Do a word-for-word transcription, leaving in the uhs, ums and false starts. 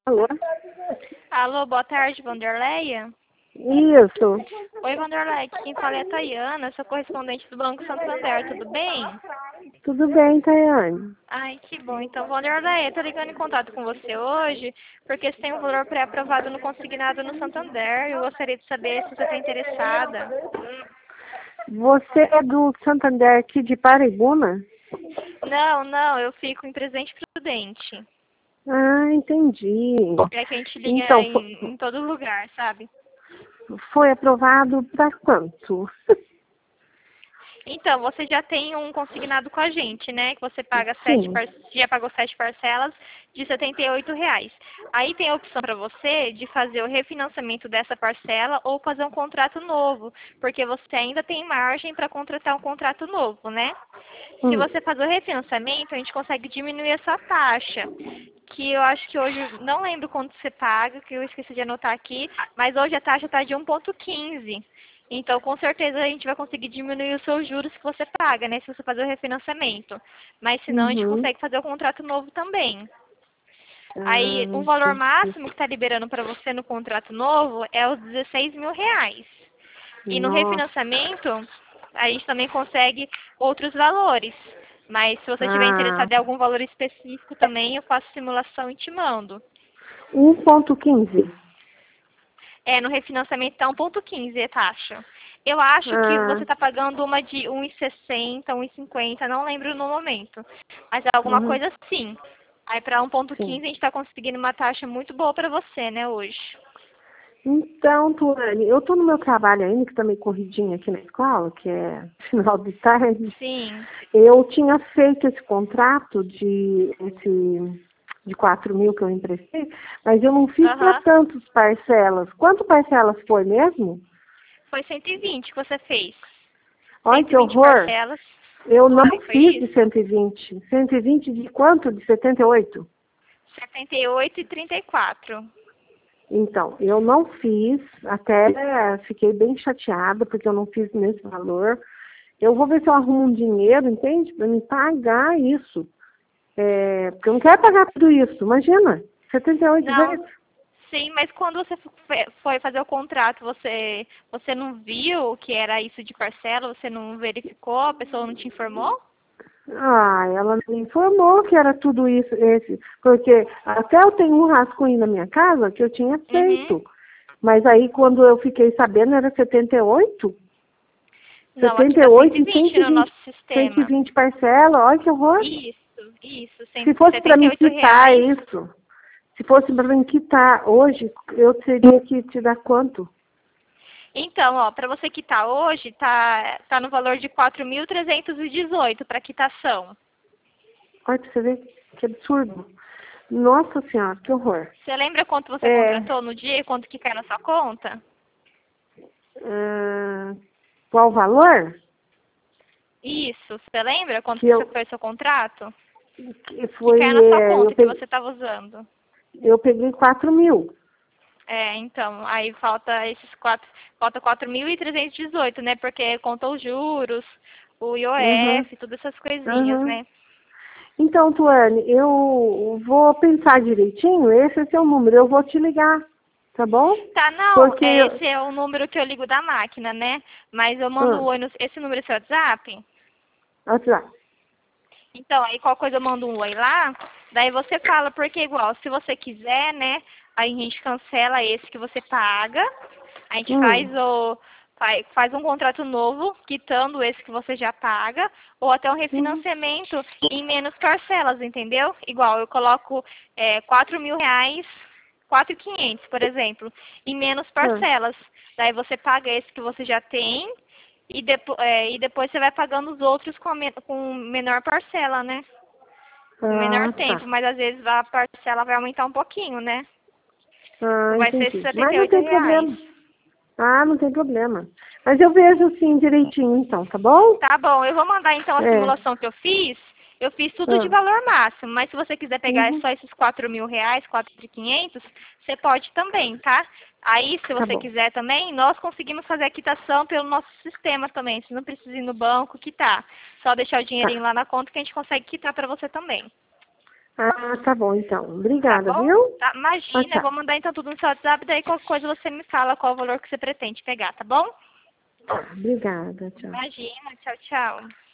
Alô? Alô, boa tarde, Vanderleia. Isso. Oi, Vanderleia, aqui quem fala é a Tayana, sou correspondente do Banco Santander, tudo bem? Tudo bem, Tayane? Ai, que bom. Então, Vanderleia, tô ligando em contato com você hoje, porque você tem um valor pré-aprovado no consignado no Santander, eu gostaria de saber se você está interessada. Você é do Santander aqui de Paraibuna? Não, não, eu fico em Presidente Prudente. Ah, entendi. É que a gente liga Então, em, em todo lugar, sabe? foi aprovado para quanto? Então, você já tem um consignado com a gente, né? Que você paga sete Sim. par... já pagou sete parcelas de setenta e oito reais. Aí tem a opção para você de fazer o refinanciamento dessa parcela ou fazer um contrato novo, porque você ainda tem margem para contratar um contrato novo, né? Se Hum. você fazer o refinanciamento, a gente consegue diminuir essa taxa, que eu acho que hoje, não lembro quanto você paga, que eu esqueci de anotar aqui, mas hoje a taxa está de um vírgula quinze. Então, com certeza, a gente vai conseguir diminuir os seus juros que você paga, né, se você fazer o refinanciamento. Mas, se não, a gente Uhum. consegue fazer o contrato novo também. Aí, Ah, o valor entendi. máximo que está liberando para você no contrato novo é os dezesseis mil reais. E no Nossa. refinanciamento, a gente também consegue outros valores. Mas, se você estiver Ah, interessado em algum valor específico também, eu faço simulação e te mando. um ponto quinze. É, no refinanciamento está um vírgula quinze a taxa. Eu acho que Ah, você está pagando uma de um vírgula sessenta, um vírgula cinquenta, não lembro no momento. Mas é alguma uhum, coisa assim. Aí para um vírgula sim. quinze a gente está conseguindo uma taxa muito boa para você, né, hoje. Então, Tuane, eu estou no meu trabalho ainda, que está meio corridinho aqui na escola, que é final de tarde. Sim. Eu tinha feito esse contrato de, esse, de quatro mil que eu emprestei, mas eu não fiz para Aham. tantas parcelas. Quanto parcelas foi mesmo? Foi cento e vinte que você fez. Olha cento e que vinte horror! parcelas. Eu não Foi, foi fiz de isso. cento e vinte. cento e vinte de quanto? De setenta e oito? setenta e oito e trinta e quatro. Então, eu não fiz, até fiquei bem chateada, porque eu não fiz nesse valor. Eu vou ver se eu arrumo um dinheiro, entende? Para me pagar isso. É, porque eu não quero pagar tudo isso. Imagina, setenta e oito Não, vezes. sim, mas quando você fe- foi fazer o contrato, você, você não viu que era isso de parcela? Você não verificou? A pessoa não te informou? Ah, ela me informou que era tudo isso, esse, porque até eu tenho um rascunho na minha casa que eu tinha Uhum. feito. Mas aí quando eu fiquei sabendo era setenta e oito. Não, aqui setenta e tá cento oito e e vinte cento e no vinte, nosso cento e sistema. vinte parcelas, olha que horror. Isso, isso, Se cento- fosse para setenta e me oito quitar reais. isso, se fosse para me quitar hoje, eu teria que te dar quanto? Então, ó, para você quitar hoje, tá, tá no valor de quatro mil trezentos e dezoito para quitação. Olha pra você ver que absurdo. Nossa Senhora, que horror. Você lembra quanto você É, contratou no dia e quanto que cai na sua conta? ah, qual o valor? Isso, você lembra quanto Que que eu foi seu contrato? que Que foi, caiu na sua é, eu conta que peguei, você estava usando. eu peguei quatro mil. É, então, aí falta esses quatro, falta quatro mil e trezentos e dezoito, né? Porque conta os juros, o Uhum, I O F, todas essas coisinhas, uhum. né? Então, Tuane, eu vou pensar direitinho, esse é seu número, eu vou te ligar, tá bom? Tá, não, Porque, é, esse é o número que eu ligo da máquina, né? Mas eu mando ah, o oi no, esse número é seu WhatsApp? WhatsApp. Então, aí qualquer coisa eu mando um oi lá, daí você fala, porque igual, se você quiser, né, aí a gente cancela esse que você paga, a gente faz Hum, o faz, faz um contrato novo, quitando esse que você já paga, ou até um uhum, refinanciamento em menos parcelas, entendeu? Igual, eu coloco é, quatro mil reais, quatro mil e quinhentos, por exemplo, em menos ah, parcelas. Daí você paga esse que você já tem, e, depo é, e depois você vai pagando os outros com, a me com menor parcela, né? Com menor ah, tempo, tá. mas às vezes a parcela vai aumentar um pouquinho, né? Ah, Não vai ser entendi. setenta Mas e não oito tem reais. problema. Ah, não tem problema. Mas eu vejo sim direitinho então, tá bom? Tá bom, eu vou mandar então a É. simulação que eu fiz. Eu fiz tudo de Ah, valor máximo, mas se você quiser pegar uhum, só esses quatro mil reais, quatro mil e quinhentos, você pode também, tá? Aí, se tá você bom. quiser também, nós conseguimos fazer a quitação pelo nosso sistema também. Você não precisa ir no banco quitar. Só deixar o dinheirinho Tá. lá na conta que a gente consegue quitar para você também. Ah, tá bom, então. Obrigada, Tá bom? viu? Tá, imagina, Tchau, tchau. eu vou mandar então tudo no seu WhatsApp, daí qualquer coisa você me fala qual o valor que você pretende pegar, tá bom? Obrigada, tchau. Imagina, tchau, tchau.